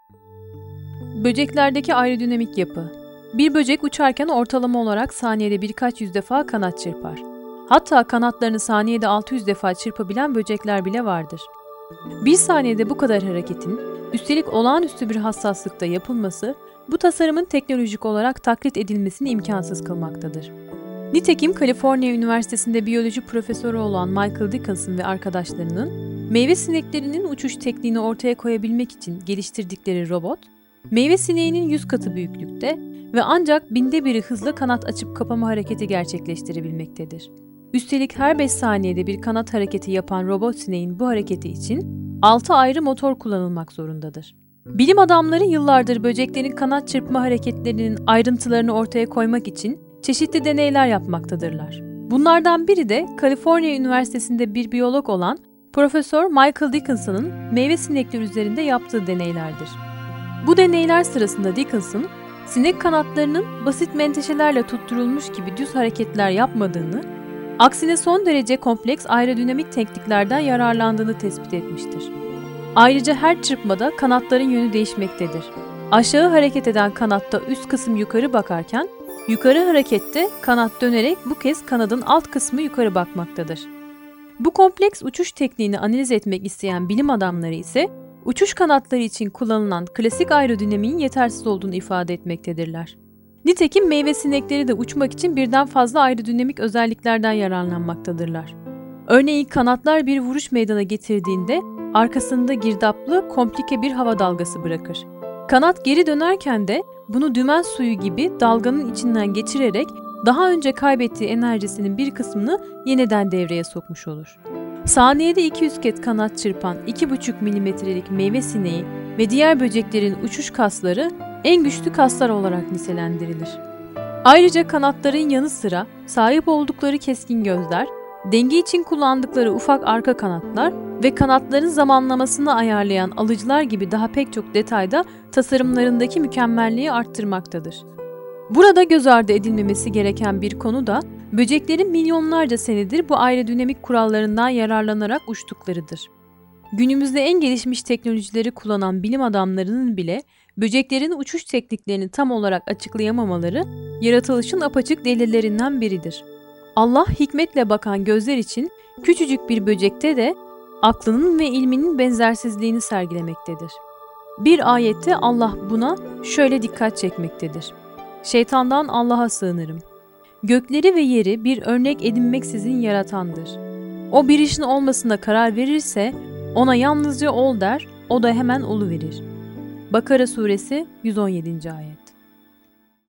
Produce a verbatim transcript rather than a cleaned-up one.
Böceklerdeki aerodinamik yapı. Bir böcek uçarken ortalama olarak saniyede birkaç yüz defa kanat çırpar. Hatta kanatlarını saniyede altı yüz defa çırpabilen böcekler bile vardır. Bir saniyede bu kadar hareketin, üstelik olağanüstü bir hassaslıkta yapılması, bu tasarımın teknolojik olarak taklit edilmesini imkansız kılmaktadır. Nitekim Kaliforniya Üniversitesi'nde biyoloji profesörü olan Michael Dickinson ve arkadaşlarının, meyve sineklerinin uçuş tekniğini ortaya koyabilmek için geliştirdikleri robot, meyve sineğinin yüz katı büyüklükte ve ancak binde biri hızla kanat açıp kapama hareketi gerçekleştirebilmektedir. Üstelik her beş saniyede bir kanat hareketi yapan robot sineğin bu hareketi için altı ayrı motor kullanılmak zorundadır. Bilim adamları yıllardır böceklerin kanat çırpma hareketlerinin ayrıntılarını ortaya koymak için çeşitli deneyler yapmaktadırlar. Bunlardan biri de Kaliforniya Üniversitesi'nde bir biyolog olan Profesör Michael Dickinson'ın meyve sinekleri üzerinde yaptığı deneylerdir. Bu deneyler sırasında Dickinson, sinek kanatlarının basit menteşelerle tutturulmuş gibi düz hareketler yapmadığını, aksine son derece kompleks aerodinamik tekniklerden yararlandığını tespit etmiştir. Ayrıca her çırpmada kanatların yönü değişmektedir. Aşağı hareket eden kanatta üst kısım yukarı bakarken, yukarı harekette kanat dönerek bu kez kanadın alt kısmı yukarı bakmaktadır. Bu kompleks uçuş tekniğini analiz etmek isteyen bilim adamları ise, uçuş kanatları için kullanılan klasik aerodinamiğin yetersiz olduğunu ifade etmektedirler. Nitekim meyve sinekleri de uçmak için birden fazla aerodinamik özelliklerden yararlanmaktadırlar. Örneğin kanatlar bir vuruş meydana getirdiğinde arkasında girdaplı, komplike bir hava dalgası bırakır. Kanat geri dönerken de bunu dümen suyu gibi dalganın içinden geçirerek daha önce kaybettiği enerjisinin bir kısmını yeniden devreye sokmuş olur. Saniyede iki yüz kez kanat çırpan iki buçuk milimetrelik meyve sineği ve diğer böceklerin uçuş kasları en güçlü kaslar olarak nitelendirilir. Ayrıca kanatların yanı sıra sahip oldukları keskin gözler, denge için kullandıkları ufak arka kanatlar ve kanatların zamanlamasını ayarlayan alıcılar gibi daha pek çok detayda tasarımlarındaki mükemmelliği arttırmaktadır. Burada göz ardı edilmemesi gereken bir konu da böceklerin milyonlarca senedir bu aerodinamik kurallarından yararlanarak uçtuklarıdır. Günümüzde en gelişmiş teknolojileri kullanan bilim adamlarının bile böceklerin uçuş tekniklerini tam olarak açıklayamamaları yaratılışın apaçık delillerinden biridir. Allah hikmetle bakan gözler için küçücük bir böcekte de aklının ve ilminin benzersizliğini sergilemektedir. Bir ayette Allah buna şöyle dikkat çekmektedir. Şeytandan Allah'a sığınırım. Gökleri ve yeri bir örnek edinmeksizin yaratandır. O bir işin olmasına karar verirse ona yalnızca ol der, o da hemen oluverir. Bakara suresi yüz on yedinci ayet.